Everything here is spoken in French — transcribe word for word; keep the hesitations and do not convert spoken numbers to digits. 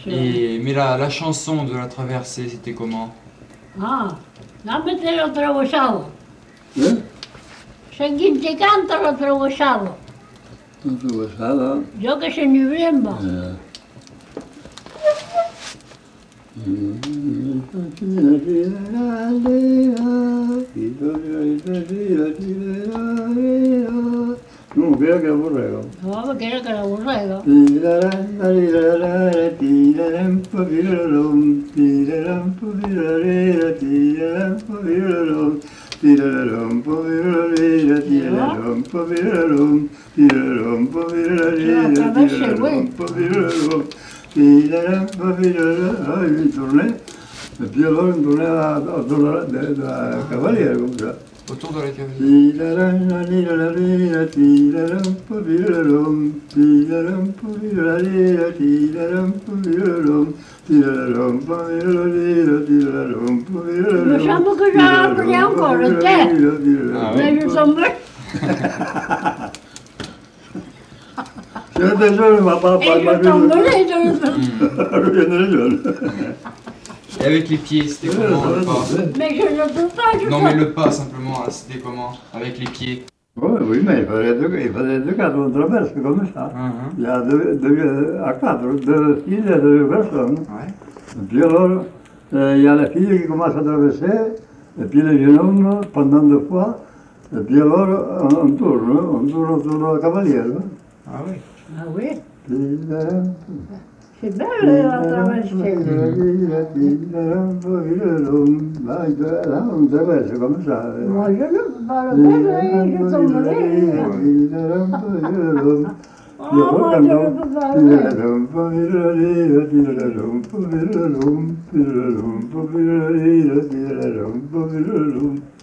Et, mais la, la chanson de la traversée, c'était comment? Ah, là me te lo attraversavo. Eh? Sentint canta lo attraversavo. Non so passava. Io che se ne vremba. Eh. Non credo che la vorrei. No, perché era che la vorrei. E puis alors, on tournait à, autour de la, de, de la cavalière, comme ça. Autour de la cavalière. Mi sembra che già la prendi ancora, te? Ah oui. Ne sono morto. Se non te sono, ma papà, E io sono morto. Et avec les pieds, c'était comment le pas? Mais je ne peux pas, je Non peux mais le pas simplement, là, c'était comment? Avec les pieds. Oui, oui, mais il fallait deux, il fallait deux cadres, on traverse comme ça. Mhm. Il y a deux, deux, à quatre, deux filles et deux personnes. Ouais. Et puis alors, euh, il y a la fille qui commence à traverser, et puis le jeune homme pendant deux fois, et puis alors on, on tourne, on tourne autour de la cavalière. Ah oui. Ah oui, Puis, euh, c'est bello la traversée. Là, on traverse comme ça. Moi, je ne peux pas le faire, je tomberai. Oh, moi, je ne peux pas le faire.